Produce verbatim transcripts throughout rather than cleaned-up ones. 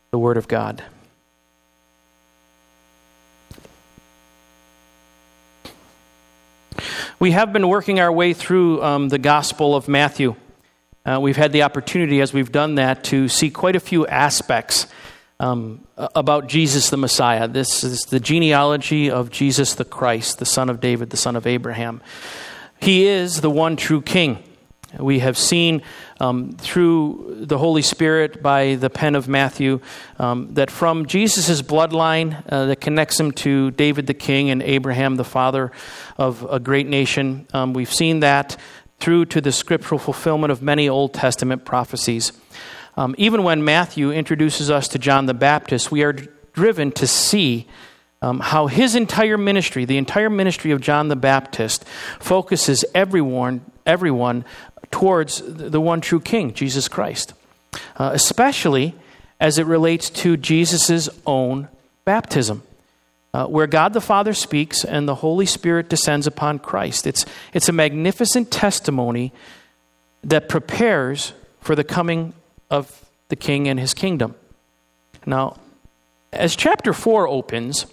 the Word of God. We have been working our way through um, the Gospel of Matthew. Uh, we've had the opportunity, as we've done that, to see quite a few aspects um, about Jesus the Messiah. This is the genealogy of Jesus the Christ, the son of David, the son of Abraham. He is the one true King. We have seen um, through the Holy Spirit by the pen of Matthew um, that from Jesus' bloodline uh, that connects him to David the king and Abraham the father of a great nation, um, we've seen that through to the scriptural fulfillment of many Old Testament prophecies. Um, even when Matthew introduces us to John the Baptist, we are driven to see um, how his entire ministry, the entire ministry of John the Baptist, focuses everyone, everyone towards the one true King, Jesus Christ, uh, especially as it relates to Jesus' own baptism, uh, where God the Father speaks and the Holy Spirit descends upon Christ. It's, it's a magnificent testimony that prepares for the coming of the King and his kingdom. Now, as chapter four opens,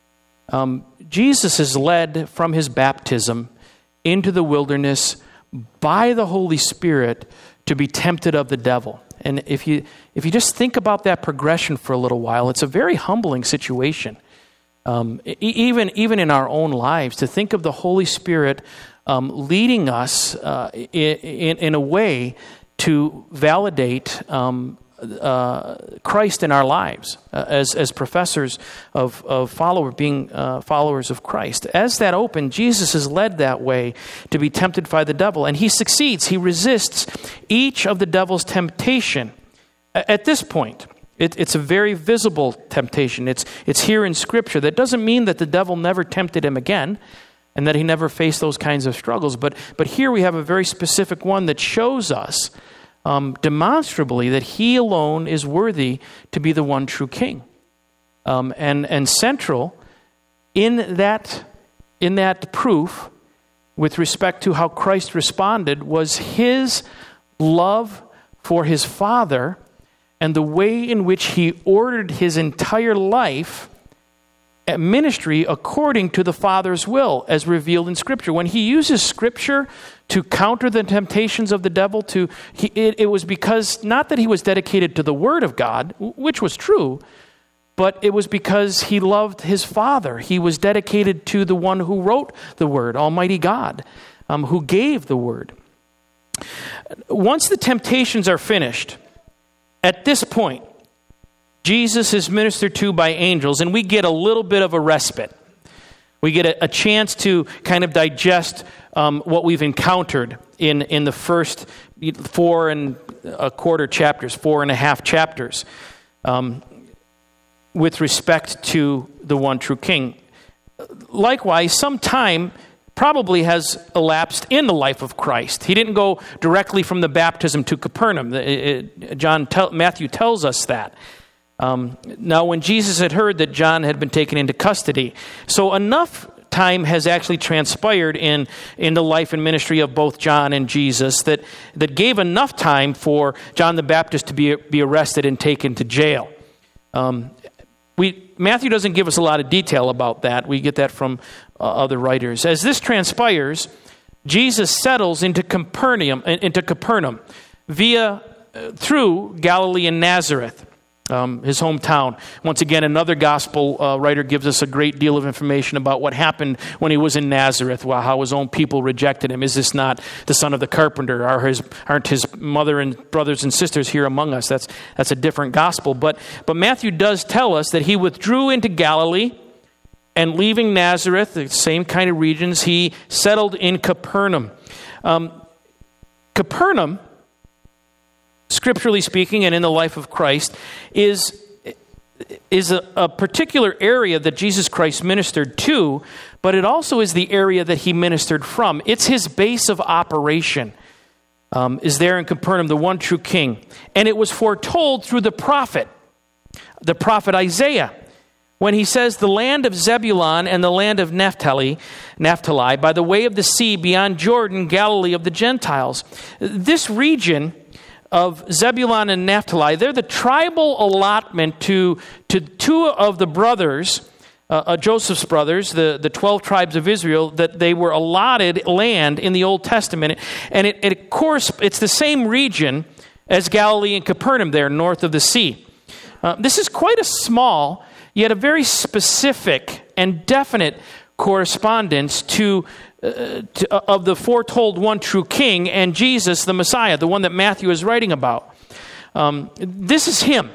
um, Jesus is led from his baptism into the wilderness by the Holy Spirit to be tempted of the devil. And if you if you just think about that progression for a little while, it's a very humbling situation. Um, even even in our own lives, to think of the Holy Spirit um, leading us uh, in, in a way to validate um, uh, Christ in our lives uh, as as professors of of follower being uh, followers of Christ. As that opened, Jesus is led that way to be tempted by the devil, and he succeeds. He resists each of the devil's temptation. At this point, it, it's a very visible temptation. It's it's here in Scripture. That doesn't mean that the devil never tempted him again, and that he never faced those kinds of struggles. But but here we have a very specific one that shows us Um, demonstrably that he alone is worthy to be the one true King. Um, and and central in that in that proof with respect to how Christ responded was his love for his Father and the way in which he ordered his entire life ministry according to the Father's will as revealed in Scripture. When he uses Scripture to counter the temptations of the devil, to he, it, it was because not that he was dedicated to the Word of God, which was true, but it was because he loved his Father. He was dedicated to the one who wrote the Word, Almighty God, um, who gave the Word. Once the temptations are finished, at this point, Jesus is ministered to by angels, and we get a little bit of a respite. We get a, a chance to kind of digest um, what we've encountered in, in the first four and a quarter chapters, four and a half chapters, um, with respect to the one true King. Likewise, some time probably has elapsed in the life of Christ. He didn't go directly from the baptism to Capernaum. It, it, John, tell, Matthew tells us that. Um, now, when Jesus had heard that John had been taken into custody, so enough time has actually transpired in, in the life and ministry of both John and Jesus that, that gave enough time for John the Baptist to be, be arrested and taken to jail. Um, we Matthew doesn't give us a lot of detail about that. We get that from uh, other writers. As this transpires, Jesus settles into Capernaum, into Capernaum via uh, through Galilee and Nazareth. Um, his hometown. Once again, another gospel uh, writer gives us a great deal of information about what happened when he was in Nazareth, well, how his own people rejected him. Is this not the son of the carpenter? Are his, aren't his mother and brothers and sisters here among us? That's that's a different gospel. But, but Matthew does tell us that he withdrew into Galilee, and leaving Nazareth, the same kind of regions, he settled in Capernaum. Um, Capernaum, scripturally speaking, and in the life of Christ, is is a, a particular area that Jesus Christ ministered to, but it also is the area that he ministered from. It's his base of operation, um, is there in Capernaum, the one true King. And it was foretold through the prophet, the prophet Isaiah, when he says, the land of Zebulun and the land of Naphtali, Naphtali, by the way of the sea beyond Jordan, Galilee of the Gentiles. This region of Zebulun and Naphtali, they're the tribal allotment to, to two of the brothers, uh, uh, Joseph's brothers, the, the twelve tribes of Israel, that they were allotted land in the Old Testament. And it, it of course, it's the same region as Galilee and Capernaum there, north of the sea. Uh, this is quite a small, yet a very specific and definite correspondence to, uh, to uh, of the foretold one true king and Jesus, the Messiah, the one that Matthew is writing about. Um, this is him.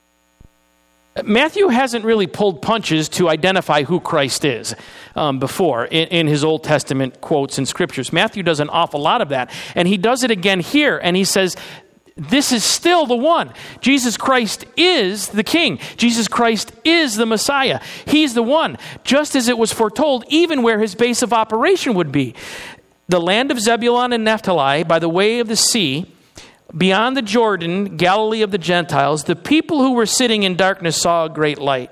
Matthew hasn't really pulled punches to identify who Christ is um, before in, in his Old Testament quotes and scriptures. Matthew does an awful lot of that, and he does it again here, and he says, this is still the one. Jesus Christ is the King. Jesus Christ is the Messiah. He's the one, just as it was foretold, even where his base of operation would be. The land of Zebulun and Naphtali, by the way of the sea, beyond the Jordan, Galilee of the Gentiles, the people who were sitting in darkness saw a great light.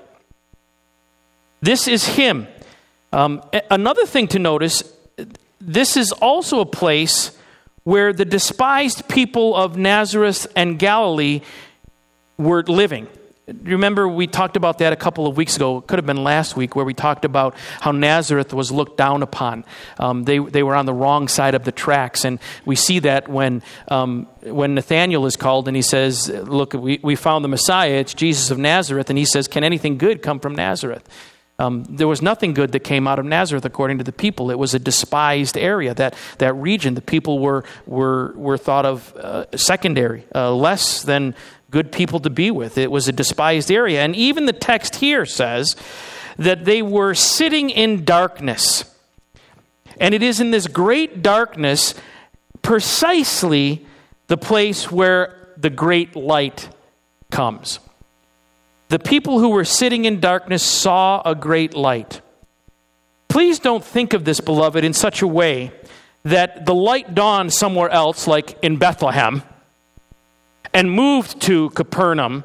This is him. Um, another thing to notice, this is also a place where the despised people of Nazareth and Galilee were living. Remember, we talked about that a couple of weeks ago. It could have been last week, where we talked about how Nazareth was looked down upon. Um, they they were on the wrong side of the tracks, and we see that when um, when Nathanael is called and he says, "Look, we we found the Messiah. It's Jesus of Nazareth," and he says, "Can anything good come from Nazareth?" Um, there was nothing good that came out of Nazareth, according to the people. It was a despised area. That that region, the people were were were thought of uh, secondary, uh, less than good people to be with. It was a despised area, and even the text here says that they were sitting in darkness, and it is in this great darkness precisely the place where the great light comes. The people who were sitting in darkness saw a great light. Please don't think of this, beloved, in such a way that the light dawned somewhere else, like in Bethlehem, and moved to Capernaum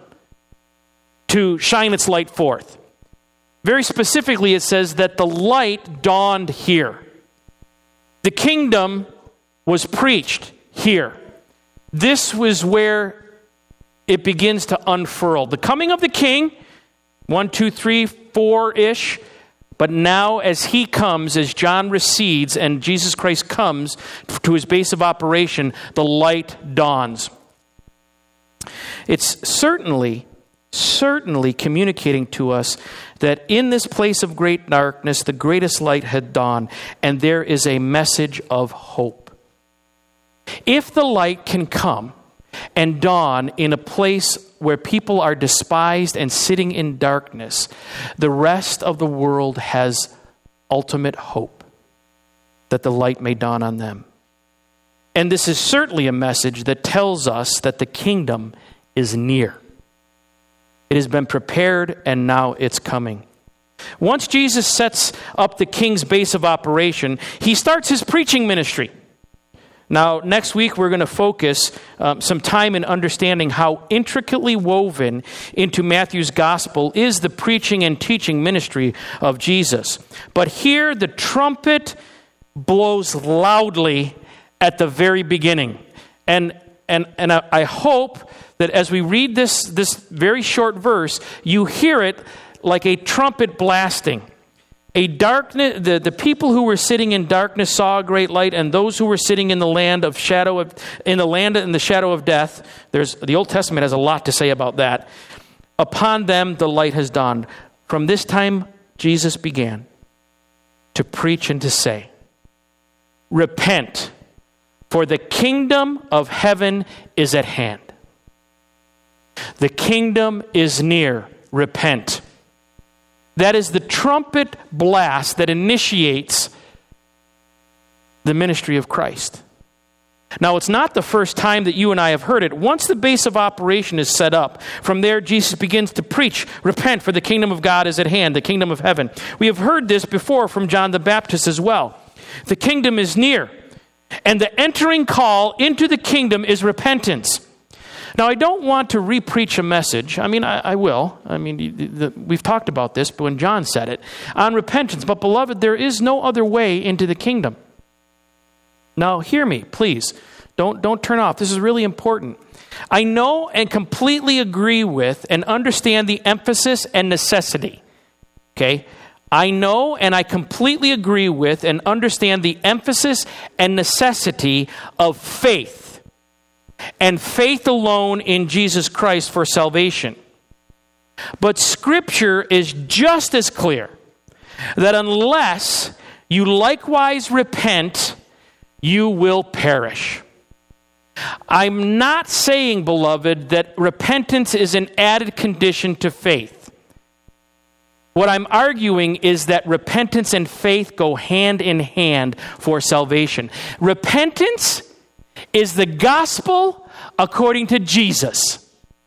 to shine its light forth. Very specifically, it says that the light dawned here. The kingdom was preached here. This was where it begins to unfurl. The coming of the king, one, two, three, four-ish. But now as he comes, as John recedes and Jesus Christ comes to his base of operation, the light dawns. It's certainly, certainly communicating to us that in this place of great darkness, the greatest light had dawned, and there is a message of hope. If the light can come and dawn in a place where people are despised and sitting in darkness, the rest of the world has ultimate hope that the light may dawn on them. And this is certainly a message that tells us that the kingdom is near. It has been prepared and now it's coming. Once Jesus sets up the king's base of operation, he starts his preaching ministry. Now, next week, we're going to focus um, some time in understanding how intricately woven into Matthew's gospel is the preaching and teaching ministry of Jesus. But here, the trumpet blows loudly at the very beginning. And and and I, I hope that as we read this, this very short verse, you hear it like a trumpet blasting. A darkness, the, the people who were sitting in darkness saw a great light, and those who were sitting in the land of shadow of in the land in the shadow of death. There's the Old Testament has a lot to say about that. Upon them the light has dawned. From this time Jesus began to preach and to say, "Repent, for the kingdom of heaven is at hand. The kingdom is near. Repent." That is the trumpet blast that initiates the ministry of Christ. Now, it's not the first time that you and I have heard it. Once the base of operation is set up, from there Jesus begins to preach, "Repent, for the kingdom of God is at hand, the kingdom of heaven." We have heard this before from John the Baptist as well. The kingdom is near, and the entering call into the kingdom is repentance. Now, I don't want to re-preach a message. I mean, I, I will. I mean, the, the, we've talked about this when John said it, on repentance. But, beloved, there is no other way into the kingdom. Now, hear me, please. Don't, don't turn off. This is really important. I know and completely agree with and understand the emphasis and necessity. Okay? I know and I completely agree with and understand the emphasis and necessity of faith, and faith alone in Jesus Christ for salvation. But Scripture is just as clear that unless you likewise repent, you will perish. I'm not saying, beloved, that repentance is an added condition to faith. What I'm arguing is that repentance and faith go hand in hand for salvation. Repentance is the gospel according to Jesus.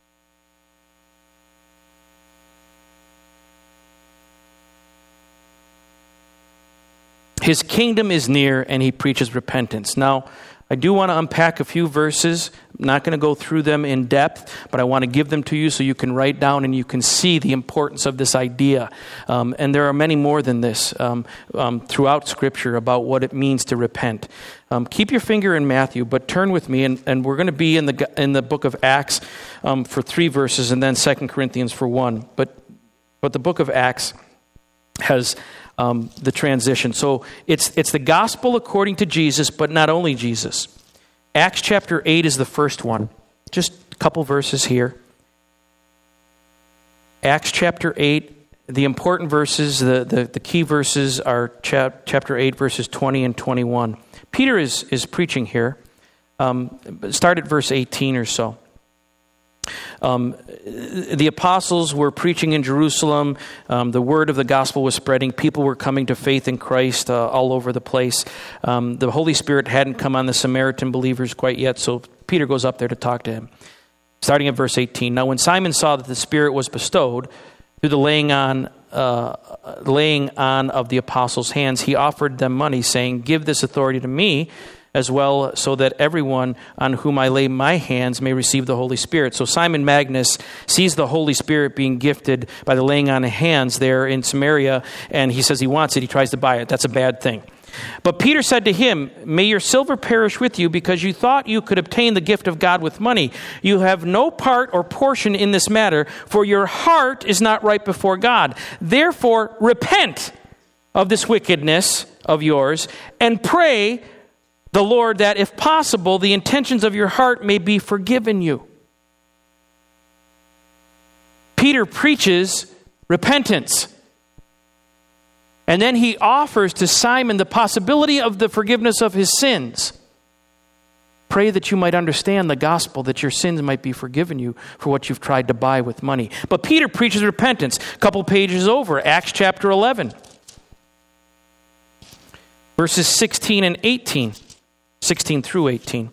His kingdom is near, and he preaches repentance. Now, I do want to unpack a few verses. I'm not going to go through them in depth, but I want to give them to you so you can write down and you can see the importance of this idea. Um, and there are many more than this um, um, throughout Scripture about what it means to repent. Um, keep your finger in Matthew, but turn with me, and, and we're going to be in the in the book of Acts um, for three verses, and then Second Corinthians for one. But but the book of Acts has Um, the transition. So it's it's the gospel according to Jesus, but not only Jesus. Acts chapter eight is the first one. Just a couple verses here. Acts chapter eight, the important verses, the, the, the key verses are chap, chapter eight, verses twenty and twenty-one. Peter is, is preaching here. Um, start at verse eighteen or so. Um, the apostles were preaching in Jerusalem. Um, the word of the gospel was spreading. People were coming to faith in Christ uh, all over the place. Um, the Holy Spirit hadn't come on the Samaritan believers quite yet, so Peter goes up there to talk to him. Starting at verse eighteen. Now when Simon saw that the Spirit was bestowed through the laying on uh, laying on of the apostles' hands, he offered them money, saying, "Give this authority to me as well, so that everyone on whom I lay my hands may receive the Holy Spirit." So Simon Magus sees the Holy Spirit being gifted by the laying on of hands there in Samaria, and he says he wants it. He tries to buy it. That's a bad thing. But Peter said to him, "May your silver perish with you, because you thought you could obtain the gift of God with money. You have no part or portion in this matter, for your heart is not right before God. Therefore, repent of this wickedness of yours, and pray the Lord that, if possible, the intentions of your heart may be forgiven you." Peter preaches repentance. And then he offers to Simon the possibility of the forgiveness of his sins. Pray that you might understand the gospel, that your sins might be forgiven you for what you've tried to buy with money. But Peter preaches repentance. A couple pages over, Acts chapter eleven. Verses sixteen and eighteen. sixteen through eighteen.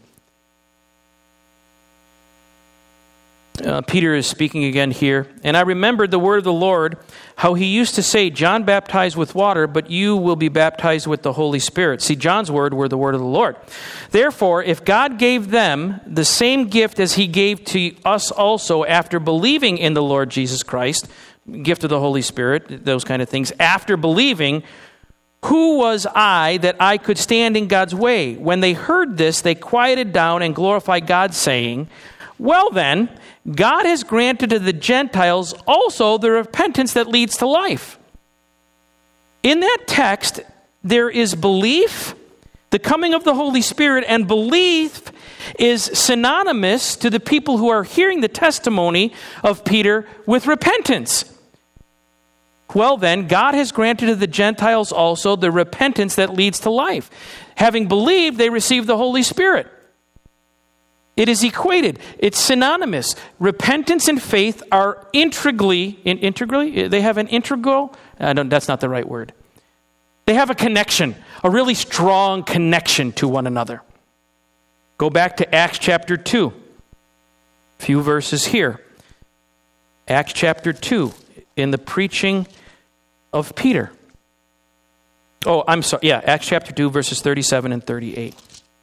Uh, Peter is speaking again here. "And I remembered the word of the Lord, how he used to say, John baptized with water, but you will be baptized with the Holy Spirit." See, John's word were the word of the Lord. "Therefore, if God gave them the same gift as he gave to us also after believing in the Lord Jesus Christ," gift of the Holy Spirit, those kind of things, after believing, "who was I that I could stand in God's way?" When they heard this, they quieted down and glorified God, saying, "Well then, God has granted to the Gentiles also the repentance that leads to life." In that text, there is belief, the coming of the Holy Spirit, and belief is synonymous to the people who are hearing the testimony of Peter with repentance. Well then, God has granted to the Gentiles also the repentance that leads to life. Having believed, they receive the Holy Spirit. It is equated. It's synonymous. Repentance and faith are integrally, in, integrally, they have an integral, I don't, that's not the right word. They have a connection, a really strong connection to one another. Go back to Acts chapter two. A few verses here. Acts chapter two, in the preaching of Peter. Oh, I'm sorry. Yeah, Acts chapter two, verses thirty-seven and thirty-eight.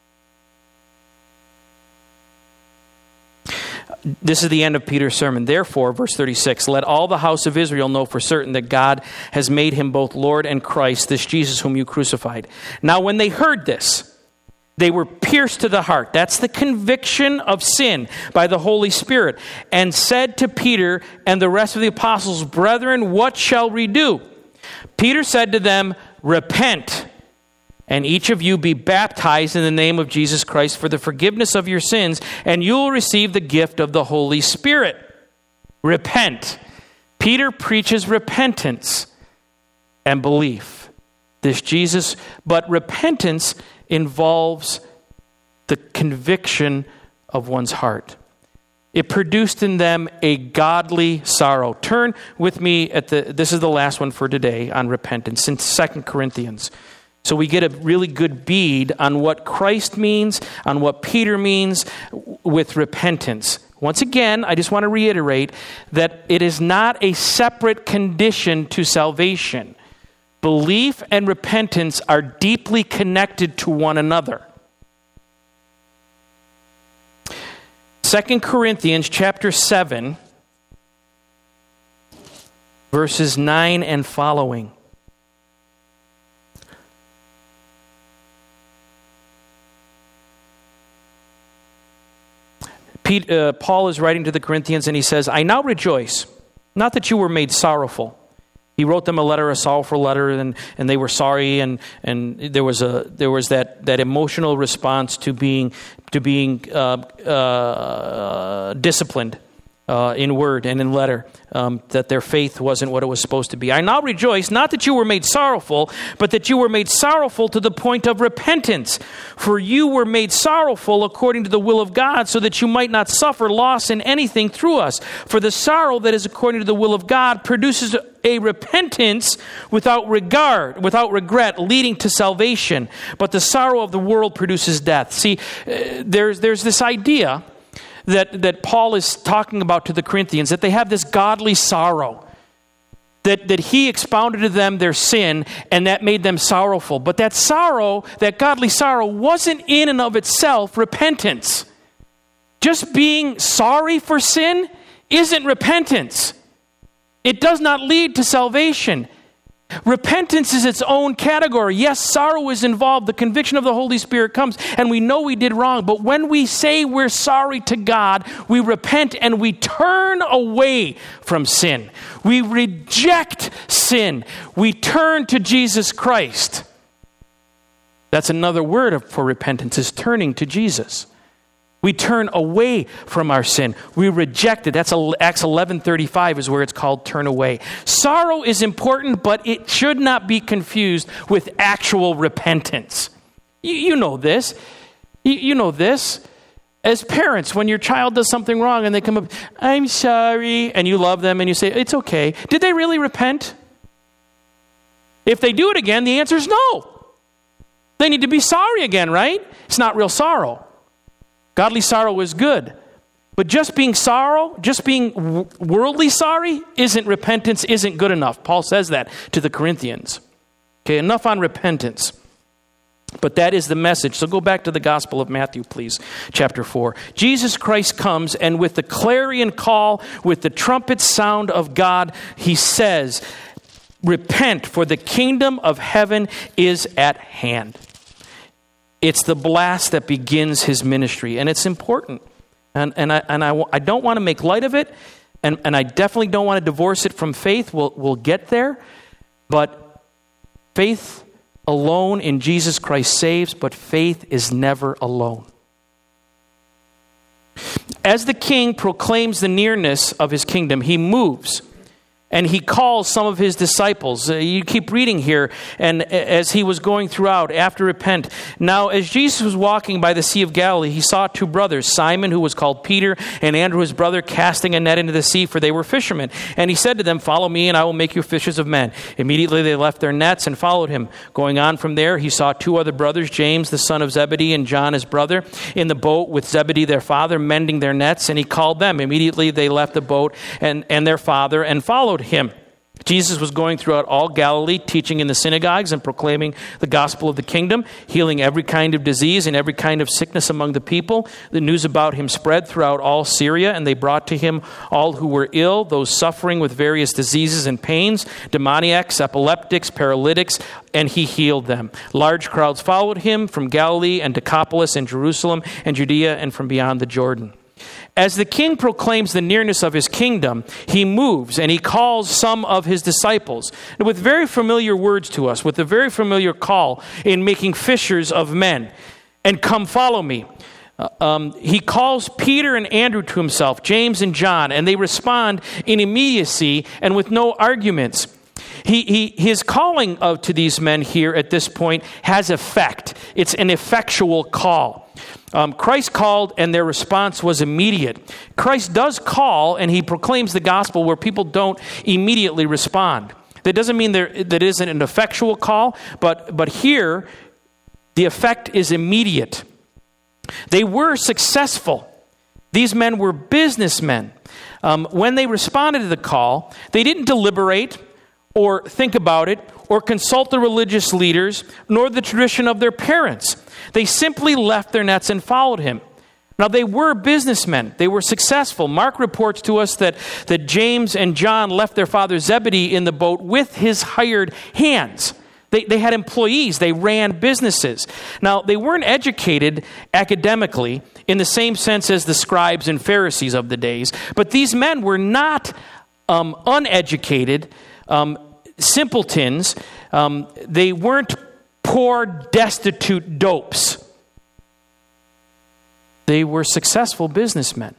This is the end of Peter's sermon. "Therefore," verse thirty-six, "let all the house of Israel know for certain that God has made him both Lord and Christ, this Jesus whom you crucified." Now when they heard this, They were pierced to the heart. That's the conviction of sin by the Holy Spirit. And said to Peter and the rest of the apostles, "Brethren, what shall we do?" Peter said to them, "Repent, and each of you be baptized in the name of Jesus Christ for the forgiveness of your sins, and you will receive the gift of the Holy Spirit." Repent. Peter preaches repentance and belief. This Jesus, but repentance involves the conviction of one's heart. It produced in them a godly sorrow. Turn with me at the, this is the last one for today on repentance, in Second Corinthians. So we get a really good bead on what Christ means, on what Peter means with repentance. Once again, I just want to reiterate that it is not a separate condition to salvation. Belief and repentance are deeply connected to one another. Second Corinthians chapter seven, verses nine and following. Pete, uh, Paul is writing to the Corinthians and he says, "I now rejoice, not that you were made sorrowful." He wrote them a letter, a sorrowful letter, and, and they were sorry, and, and there was a there was that, that emotional response to being to being uh, uh, disciplined uh, in word and in letter, um, that their faith wasn't what it was supposed to be. "I now rejoice, not that you were made sorrowful, but that you were made sorrowful to the point of repentance. For you were made sorrowful according to the will of God, so that you might not suffer loss in anything through us. For the sorrow that is according to the will of God produces a repentance without regard, without regret, leading to salvation. But the sorrow of the world produces death." See, uh, there's there's this idea that, that Paul is talking about to the Corinthians, that they have this godly sorrow. That, that he expounded to them their sin, and that made them sorrowful. But that sorrow, that godly sorrow, wasn't in and of itself repentance. Just being sorry for sin isn't repentance. It does not lead to salvation. Repentance is its own category. Yes, sorrow is involved. The conviction of the Holy Spirit comes, and we know we did wrong. But when we say we're sorry to God, we repent and we turn away from sin. We reject sin. We turn to Jesus Christ. That's another word for repentance, is turning to Jesus. We turn away from our sin. We reject it. That's Acts eleven thirty-five is where it's called turn away. Sorrow is important, but it should not be confused with actual repentance. You, you know this. You, you know this. As parents, when your child does something wrong and they come up, "I'm sorry," and you love them and you say, "It's okay." Did they really repent? If they do it again, the answer is no. They need to be sorry again, right? It's not real sorrow. Godly sorrow is good. But just being sorrow, just being worldly sorry, isn't repentance, isn't good enough. Paul says that to the Corinthians. Okay, enough on repentance. But that is the message. So go back to the Gospel of Matthew, please, chapter four. Jesus Christ comes, and with the clarion call, with the trumpet sound of God, he says, "Repent, for the kingdom of heaven is at hand." It's the blast that begins his ministry, and it's important. And and I and I, I don't want to make light of it, and, and I definitely don't want to divorce it from faith. We'll we'll get there, but faith alone in Jesus Christ saves, but faith is never alone. As the king proclaims the nearness of his kingdom, he moves. And he calls some of his disciples. Uh, you keep reading here, and as he was going throughout, after repent. Now, as Jesus was walking by the Sea of Galilee, he saw two brothers, Simon, who was called Peter, and Andrew, his brother, casting a net into the sea, for they were fishermen. And he said to them, "Follow me, and I will make you fishers of men." Immediately they left their nets and followed him. Going on from there, he saw two other brothers, James, the son of Zebedee, and John, his brother, in the boat with Zebedee, their father, mending their nets, and he called them. Immediately they left the boat and, and their father and followed him. Jesus was going throughout all Galilee, teaching in the synagogues and proclaiming the gospel of the kingdom, healing every kind of disease and every kind of sickness among the people. The news about him spread throughout all Syria, and they brought to him all who were ill, those suffering with various diseases and pains, demoniacs, epileptics, paralytics, and he healed them. Large crowds followed him from Galilee and Decapolis and Jerusalem and Judea and from beyond the Jordan. As the king proclaims the nearness of his kingdom, he moves and he calls some of his disciples with very familiar words to us, with a very familiar call in making fishers of men. And come follow me. Uh, um, he calls Peter and Andrew to himself, James and John, and they respond in immediacy and with no arguments. He, he, his calling of, to these men here at this point has effect. It's an effectual call. Um, Christ called and their response was immediate. Christ does call and he proclaims the gospel where people don't immediately respond. That doesn't mean there that isn't an effectual call, but, but here the effect is immediate. They were successful. These men were businessmen. Um, when they responded to the call, they didn't deliberate or think about it, or consult the religious leaders, nor the tradition of their parents. They simply left their nets and followed him. Now, they were businessmen. They were successful. Mark reports to us that, that James and John left their father Zebedee in the boat with his hired hands. They, they had employees. They ran businesses. Now, they weren't educated academically in the same sense as the scribes and Pharisees of the days, but these men were not um, uneducated Um, simpletons. Um, they weren't poor, destitute dopes. They were successful businessmen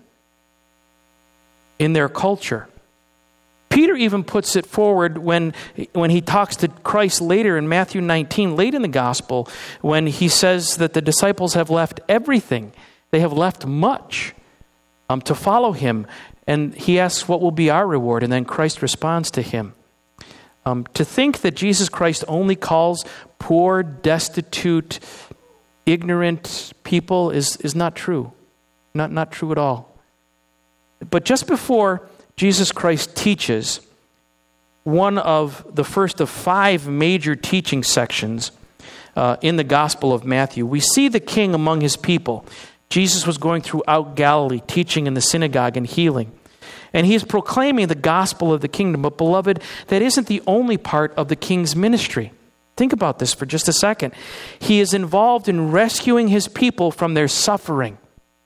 in their culture. Peter even puts it forward when, when he talks to Christ later in Matthew nineteen, late in the gospel, when he says that the disciples have left everything. They have left much um, to follow him. And he asks, what will be our reward? And then Christ responds to him. Um, to think that Jesus Christ only calls poor, destitute, ignorant people is, is not true. Not, not true at all. But just before Jesus Christ teaches one of the first of five major teaching sections uh, in the Gospel of Matthew, we see the king among his people. Jesus was going throughout Galilee, teaching in the synagogue and healing. And he is proclaiming the gospel of the kingdom. But beloved, that isn't the only part of the king's ministry. Think about this for just a second. He is involved in rescuing his people from their suffering.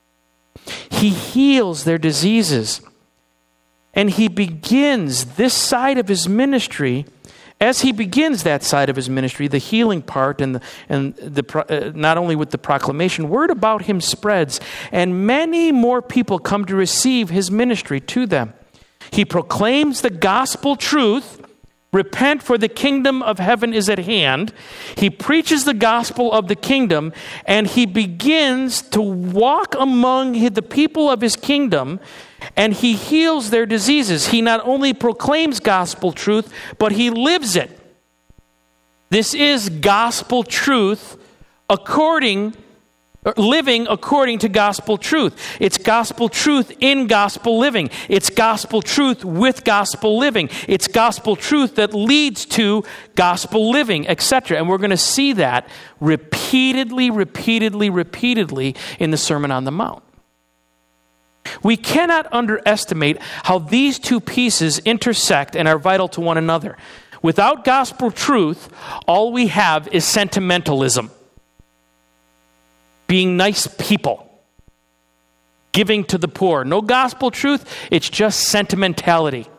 He heals their diseases. And he begins this side of his ministry. As he begins that side of his ministry, the healing part, and the, and the uh, not only with the proclamation, word about him spreads, and many more people come to receive his ministry to them. He proclaims the gospel truth, repent for the kingdom of heaven is at hand. He preaches the gospel of the kingdom, and he begins to walk among the people of his kingdom, and he heals their diseases. He not only proclaims gospel truth, but he lives it. This is gospel truth according, living according to gospel truth. It's gospel truth in gospel living. It's gospel truth with gospel living. It's gospel truth that leads to gospel living, et cetera. And we're going to see that repeatedly, repeatedly, repeatedly in the Sermon on the Mount. We cannot underestimate how these two pieces intersect and are vital to one another. Without gospel truth, all we have is sentimentalism. Being nice people. Giving to the poor. No gospel truth, it's just sentimentality.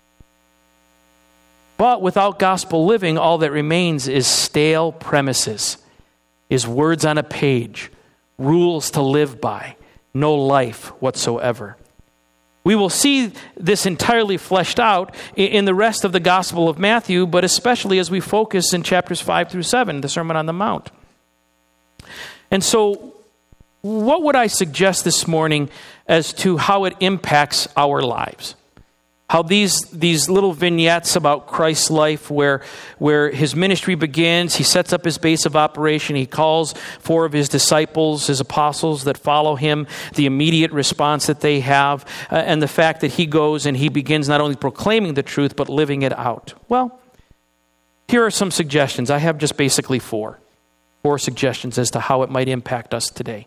But without gospel living, all that remains is stale premises, is words on a page, rules to live by. No life whatsoever. We will see this entirely fleshed out in the rest of the Gospel of Matthew, but especially as we focus in chapters five through seven, the Sermon on the Mount. And so, what would I suggest this morning as to how it impacts our lives? How these these little vignettes about Christ's life where, where his ministry begins, he sets up his base of operation, he calls four of his disciples, his apostles that follow him, the immediate response that they have, uh, and the fact that he goes and he begins not only proclaiming the truth, but living it out. Well, here are some suggestions. I have just basically four. Four suggestions as to how it might impact us today.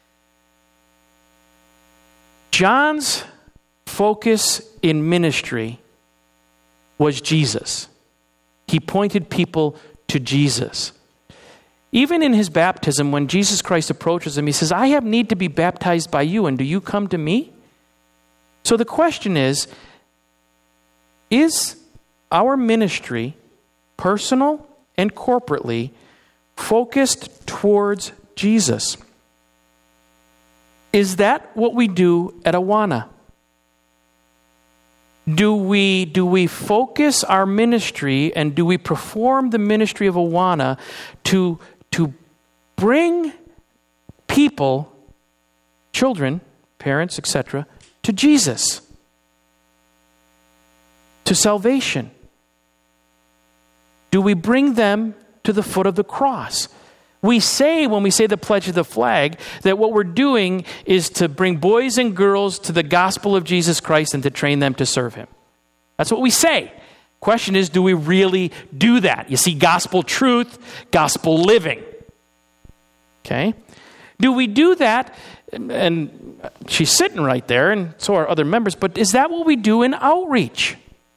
John's focus in ministry was Jesus. He pointed people to Jesus. Even in his baptism, when Jesus Christ approaches him, he says, I have need to be baptized by you, and do you come to me? So the question is, is our ministry, personal and corporately, focused towards Jesus? Is that what we do at Awana? Do we, do we focus our ministry and do we perform the ministry of Awana to, to bring people, children, parents, et cetera, to Jesus, to salvation? Do we bring them to the foot of the cross? We say, when we say the pledge of the flag, that what we're doing is to bring boys and girls to the gospel of Jesus Christ and to train them to serve him. That's what we say. Question is, do we really do that? You see, gospel truth, gospel living. Okay? Do we do that? And she's sitting right there, and so are other members, but is that what we do in outreach?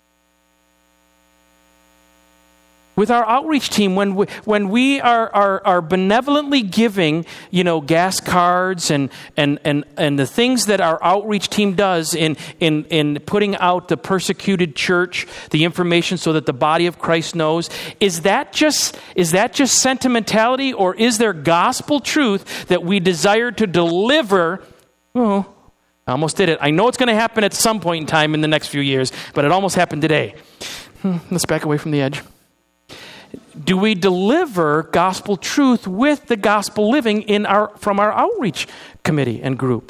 With our outreach team, when we, when we are, are, are benevolently giving, you know, gas cards and, and, and, and the things that our outreach team does in, in, in putting out the persecuted church, the information so that the body of Christ knows, is that just, is that just sentimentality, or is there gospel truth that we desire to deliver? Oh, I almost did it. I know it's going to happen at some point in time in the next few years, but it almost happened today. Hmm, let's back away from the edge. Do we deliver gospel truth with the gospel living in our from our outreach committee and group?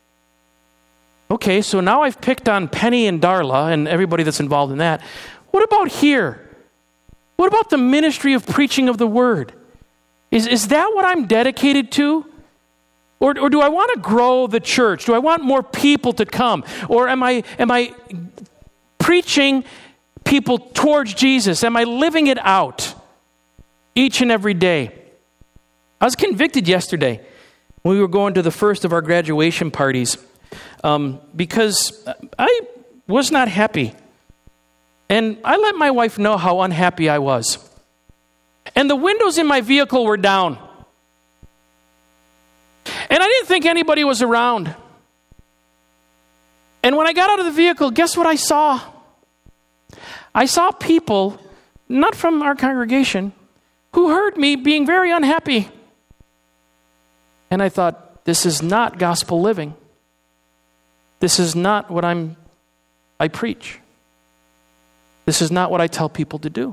Okay, so now I've picked on Penny and Darla and everybody that's involved in that. What about here? What about the ministry of preaching of the word? Is, is that what I'm dedicated to? Or, or do I want to grow the church? Do I want more people to come? Or am I am I preaching people towards Jesus? Am I living it out each and every day? I was convicted yesterday when we were going to the first of our graduation parties um, because I was not happy. And I let my wife know how unhappy I was. And the windows in my vehicle were down. And I didn't think anybody was around. And when I got out of the vehicle, guess what I saw? I saw people, not from our congregation, who heard me being very unhappy. And I thought, this is not gospel living. This is not what I'm, I preach. This is not what I tell people to do.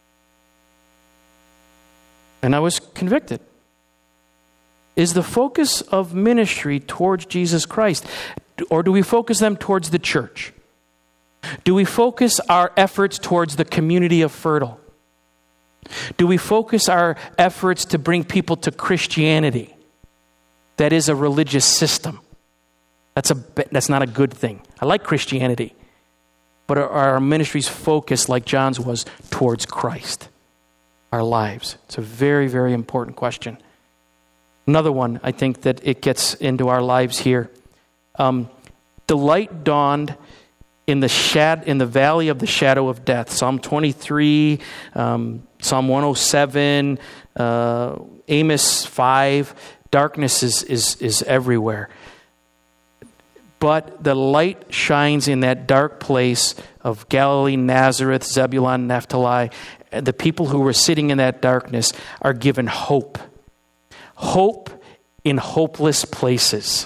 And I was convicted. Is the focus of ministry towards Jesus Christ? Or do we focus them towards the church? Do we focus our efforts towards the community of Fertile? Do we focus our efforts to bring people to Christianity? That is a religious system. That's a that's not a good thing. I like Christianity. But are our ministries focused, like John's was, towards Christ? Our lives. It's a very, very important question. Another one, I think that it gets into our lives here. Um, the light dawned in the shad in the valley of the shadow of death. Psalm twenty-three, um, Psalm one oh seven, uh, Amos five. Darkness is, is is everywhere. But the light shines in that dark place of Galilee, Nazareth, Zebulun, Naphtali. The people who were sitting in that darkness are given hope. Hope in hopeless places.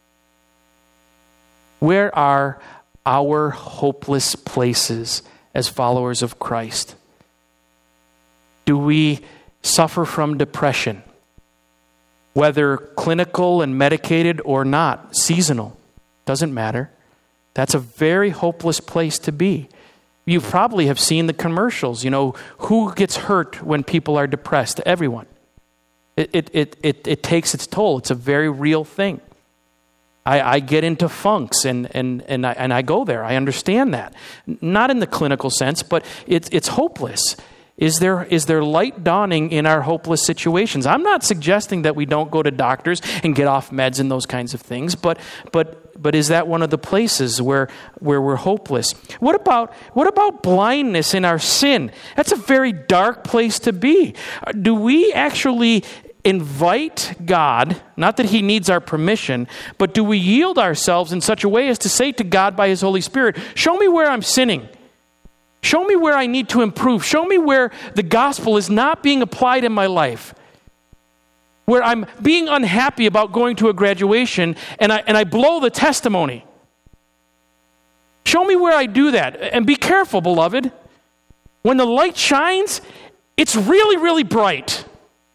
Where are our hopeless places as followers of Christ? Do we suffer from depression? Whether clinical and medicated or not, seasonal, doesn't matter. That's a very hopeless place to be. You probably have seen the commercials. You know, who gets hurt when people are depressed? Everyone. It it it it, it takes its toll. It's a very real thing. I, I get into funks and and and I, and I go there. I understand that. Not in the clinical sense, but it's it's hopeless. Is there is there light dawning in our hopeless situations? I'm not suggesting that we don't go to doctors and get off meds and those kinds of things, but but but is that one of the places where where we're hopeless? What about what about blindness in our sin? That's a very dark place to be. Do we actually invite God, not that he needs our permission, but do we yield ourselves in such a way as to say to God by his Holy Spirit, show me where I'm sinning. Show me where I need to improve. Show me where the gospel is not being applied in my life. Where I'm being unhappy about going to a graduation and I and I blow the testimony. Show me where I do that. And be careful, beloved. When the light shines, it's really, really bright.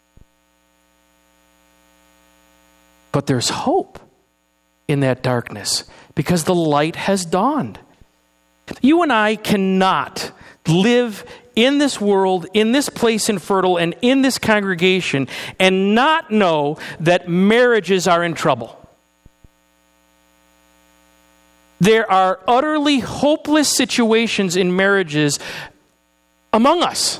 But there's hope in that darkness because the light has dawned. You and I cannot live in this world, in this place in Fertile, and in this congregation and not know that marriages are in trouble. There are utterly hopeless situations in marriages among us.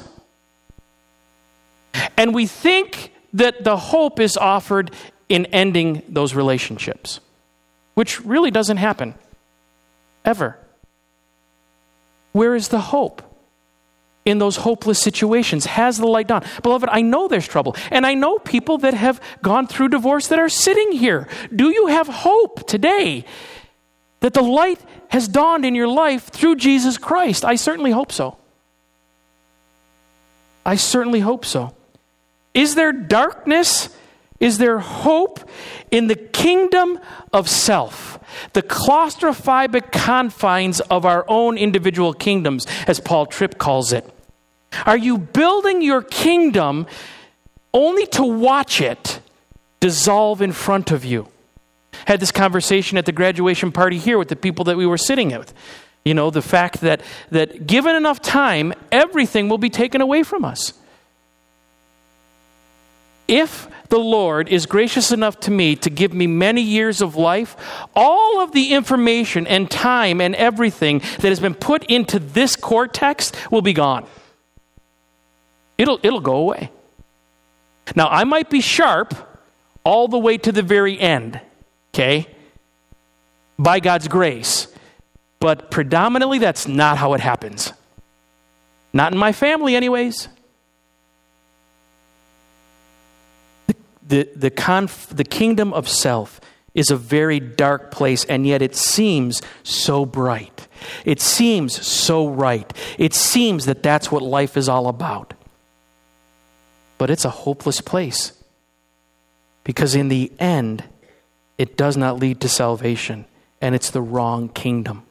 And we think that the hope is offered in ending those relationships, which really doesn't happen, ever. Where is the hope in those hopeless situations? Has the light dawned? Beloved, I know there's trouble. And I know people that have gone through divorce that are sitting here. Do you have hope today that the light has dawned in your life through Jesus Christ? I certainly hope so. I certainly hope so. Is there darkness? Is there hope in the kingdom of self? The claustrophobic confines of our own individual kingdoms, as Paul Tripp calls it. Are you building your kingdom only to watch it dissolve in front of you? Had this conversation at the graduation party here with the people that we were sitting with. You know, the fact that, that given enough time, everything will be taken away from us. If the Lord is gracious enough to me to give me many years of life, all of the information and time and everything that has been put into this cortex will be gone. It'll, it'll go away. Now, I might be sharp all the way to the very end, okay, by God's grace, but predominantly that's not how it happens. Not in my family anyways. The the conf, the kingdom of self is a very dark place, and yet it seems so bright. It seems so right. It seems that that's what life is all about. But it's a hopeless place. Because in the end, it does not lead to salvation, and it's the wrong kingdom.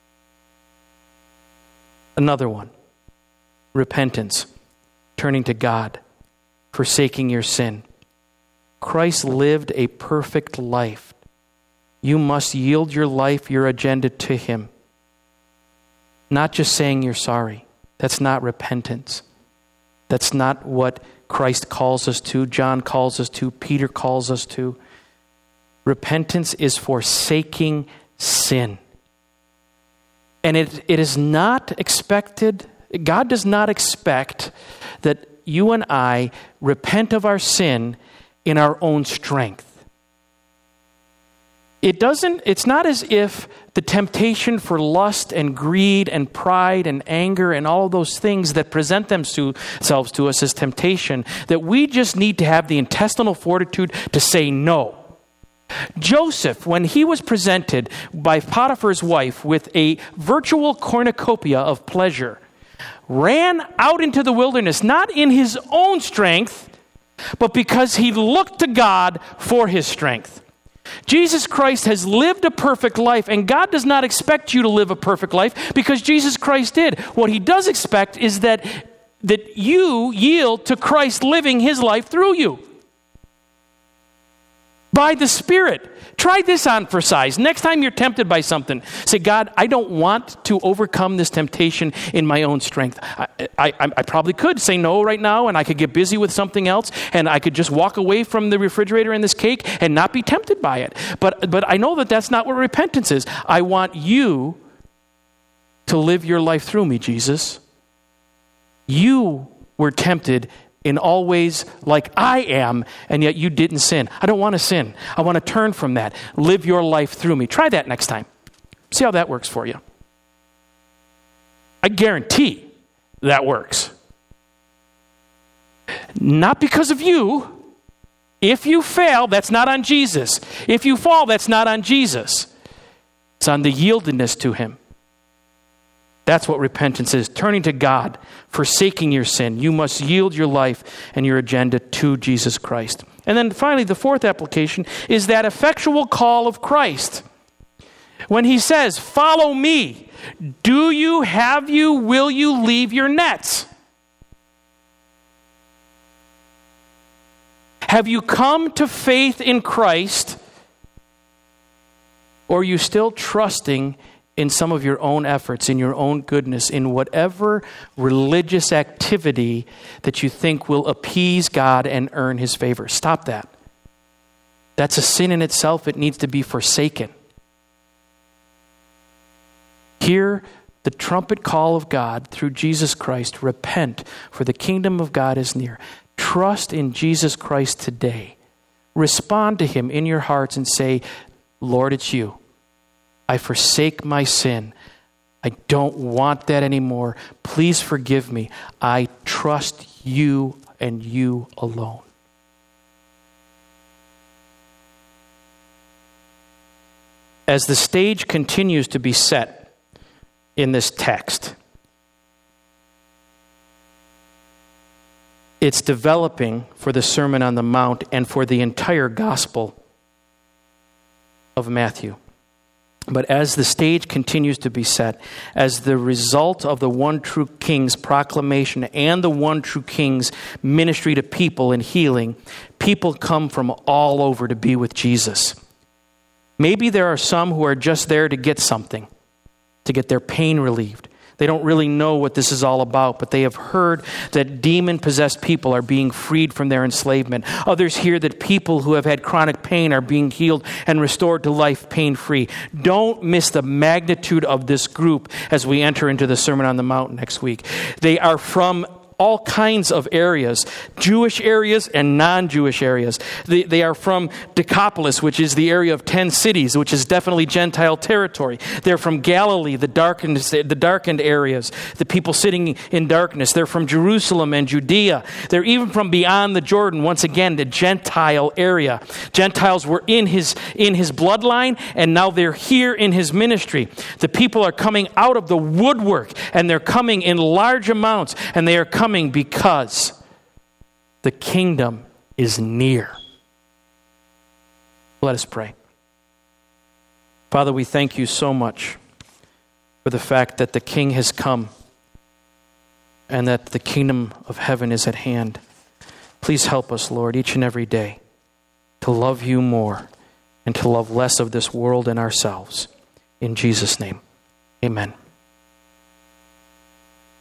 Another one, repentance, turning to God, forsaking your sin. Christ lived a perfect life. You must yield your life, your agenda to him. Not just saying you're sorry. That's not repentance. That's not what Christ calls us to, John calls us to, Peter calls us to. Repentance is forsaking sin. And it, it is not expected, God does not expect that you and I repent of our sin in our own strength. It doesn't, it's not as if the temptation for lust and greed and pride and anger and all of those things that present themselves to us as temptation, that we just need to have the intestinal fortitude to say no. Joseph, when he was presented by Potiphar's wife with a virtual cornucopia of pleasure, ran out into the wilderness, not in his own strength, but because he looked to God for his strength. Jesus Christ has lived a perfect life, and God does not expect you to live a perfect life because Jesus Christ did. What he does expect is that, that you yield to Christ living his life through you. by the Spirit. Try this on for size. Next time you're tempted by something, say, God, I don't want to overcome this temptation in my own strength. I, I, I probably could say no right now, and I could get busy with something else, and I could just walk away from the refrigerator and this cake and not be tempted by it. But, but I know that that's not what repentance is. I want you to live your life through me, Jesus. You were tempted in all ways like I am, and yet you didn't sin. I don't want to sin. I want to turn from that. Live your life through me. Try that next time. See how that works for you. I guarantee that works. Not because of you. If you fail, that's not on Jesus. If you fall, that's not on Jesus. It's on the yieldedness to him. That's what repentance is. Turning to God, forsaking your sin. You must yield your life and your agenda to Jesus Christ. And then finally, the fourth application is that effectual call of Christ. When he says, follow me, do you, have you, will you leave your nets? Have you come to faith in Christ, or are you still trusting in some of your own efforts, in your own goodness, in whatever religious activity that you think will appease God and earn his favor? Stop that. That's a sin in itself. It needs to be forsaken. Hear the trumpet call of God through Jesus Christ. Repent, for the kingdom of God is near. Trust in Jesus Christ today. Respond to him in your hearts and say, Lord, it's you. I forsake my sin. I don't want that anymore. Please forgive me. I trust you and you alone. As the stage continues to be set in this text, it's developing for the Sermon on the Mount and for the entire Gospel of Matthew. But as the stage continues to be set, as the result of the one true King's proclamation and the one true King's ministry to people in healing, people come from all over to be with Jesus. Maybe there are some who are just there to get something, to get their pain relieved. They don't really know what this is all about, but they have heard that demon-possessed people are being freed from their enslavement. Others hear that people who have had chronic pain are being healed and restored to life pain-free. Don't miss the magnitude of this group as we enter into the Sermon on the Mount next week. They are from all kinds of areas, Jewish areas and non-Jewish areas. They, they are from Decapolis, which is the area of ten cities, which is definitely Gentile territory. They're from Galilee, the darkened, the darkened areas, the people sitting in darkness. They're from Jerusalem and Judea. They're even from beyond the Jordan, once again, the Gentile area. Gentiles were in his, in his bloodline, and now they're here in his ministry. The people are coming out of the woodwork, and they're coming in large amounts, and they are coming because the kingdom is near. Let us pray. Father, we thank you so much for the fact that the King has come and that the kingdom of heaven is at hand. Please help us, Lord, each and every day to love you more and to love less of this world and ourselves. In Jesus' name, amen.